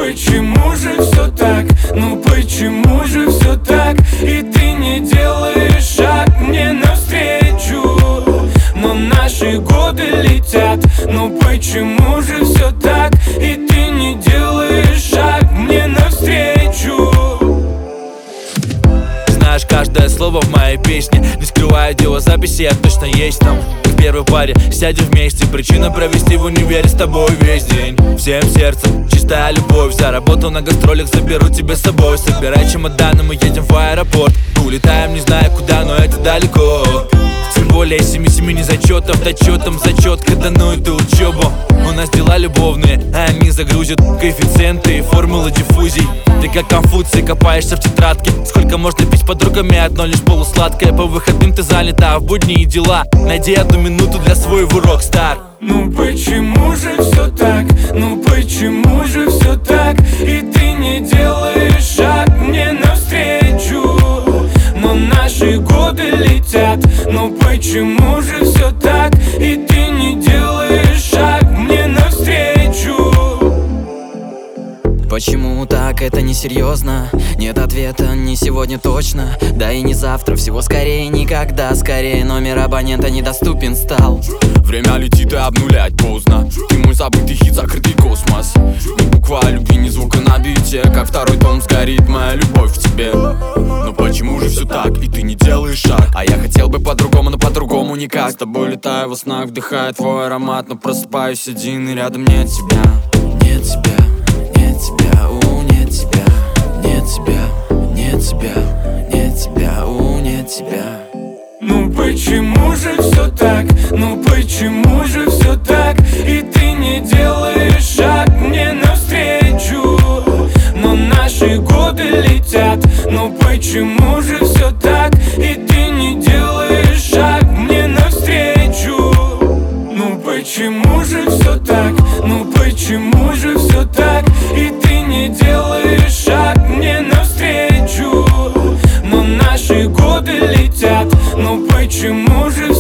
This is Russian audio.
почему же все так? Ну почему же все так? И ты не делаешь шаг мне навстречу. Но наши годы летят. Ну почему же все так? И ты не делаешь шаг мне навстречу. Знаешь каждое слово в моей песне. Не скрываю дело записи, я точно есть там. В первой паре сядем вместе. Причина провести в универе с тобой весь день. Всем сердцем чистая любовь. За работу на гастролях заберу тебя с собой. Собирай чемоданы, мы едем в аэропорт. Улетаем не знаю куда, но это далеко. Тем более 7 не зачетов, дочетом зачет, когда ну эту учебу. У нас дела любовные, а они загрузят коэффициенты и формулы диффузий. Ты как Конфуций копаешься в тетрадке. Сколько можно пить с подругами, одно лишь полусладкое. По выходным ты занята, а в будни и дела. Найди 1 минуту для своего рок-стар. Ну почему же все так? Ну почему же все так? И ты не делаешь шаг мне навстречу. Но наши годы летят. Ну почему же все так? И ты не делаешь шаг мне навстречу. Почему так, это несерьезно? Нет ответа, не сегодня точно. Да и не завтра, всего скорее, никогда скорее. Номер абонента недоступен стал. Время летит и обнулять поздно. Ты мой забытый хит, закрытый космос. Ни буква о любви, ни звука на бите. Как второй том сгорит моя любовь к тебе. Но почему же все так, и ты не делаешь шаг? А я хотел бы по-другому, но по-другому никак. С тобой летаю во снах, вдыхаю твой аромат. Но просыпаюсь один, и рядом нет тебя. Нет тебя, нет тебя, нет тебя. Нет тебя, нет тебя, нет тебя, нет тебя. Ну почему же все так? Ну почему же все так? И ты не делаешь шаг мне навстречу. Но наши годы летят. Ну почему же все так? И ты не делаешь шаг мне навстречу. Ну почему же все так? Ну почему же все так? И ты не делаешь шаг мне навстречу. Но наши годы летят. Ну почему же